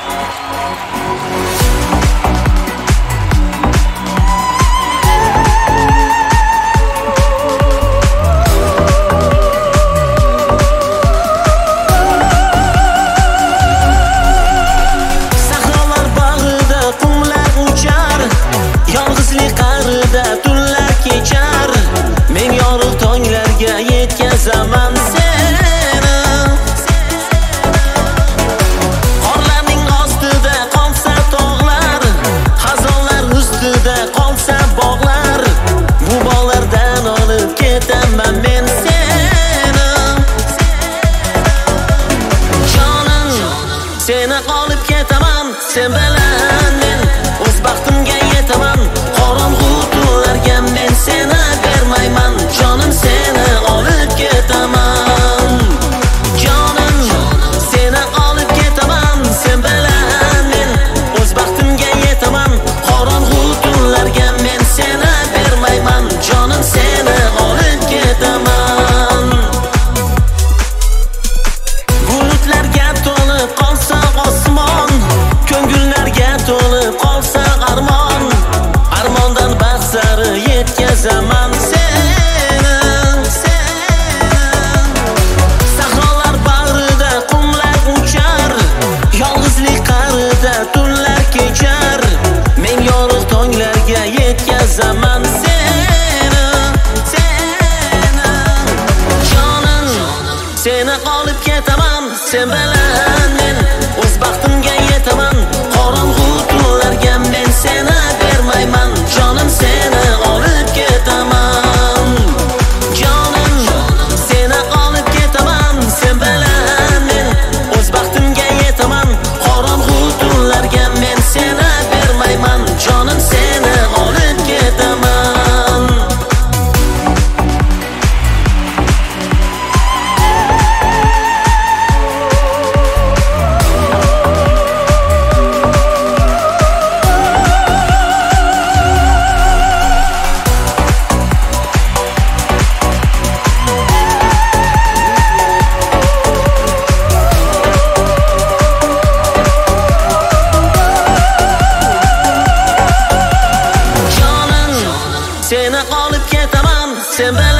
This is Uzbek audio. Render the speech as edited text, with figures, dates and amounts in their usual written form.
Zaman seni qorlarning ostida qolsa tog'lar, xazonlar ustida qolsa bog'lar, bu bog'lardan olib ketaman men seni. Jonim, seni olib ketaman, sen bilan men o'z baxtimga yetaman. Qorong'u tunlarga men seni bermayman, jonim seni olib ketaman. Jonim, seni olib ketaman, sen bilan men o'z baxtimga yetaman. Qorong'u tunlarga men seni bermayman, jonim seni olib ketaman. Bulutlarga to'lib qolsa osmon, ko'ngillarga to'lib qolsa armon, armondan baxt sari yetkazaman seni. Sahrolar bag'rida qumlar uchar, yolg'izlik qarida tunlar kechar, men yorug' tonglarga yetkazaman seni. Jonim, seni olib ketaman, sen bilan men o'z baxtimga yetaman. Qorong'u tunlarga men seni bermayman, jonim seni olib ketaman. Jonim, seni olib ketaman, sen bilan men o'z baxtimga yetaman. Qorong'u tunlarga men seni bermayman, jonim seni olib ketaman. Seni olib ketaman, sen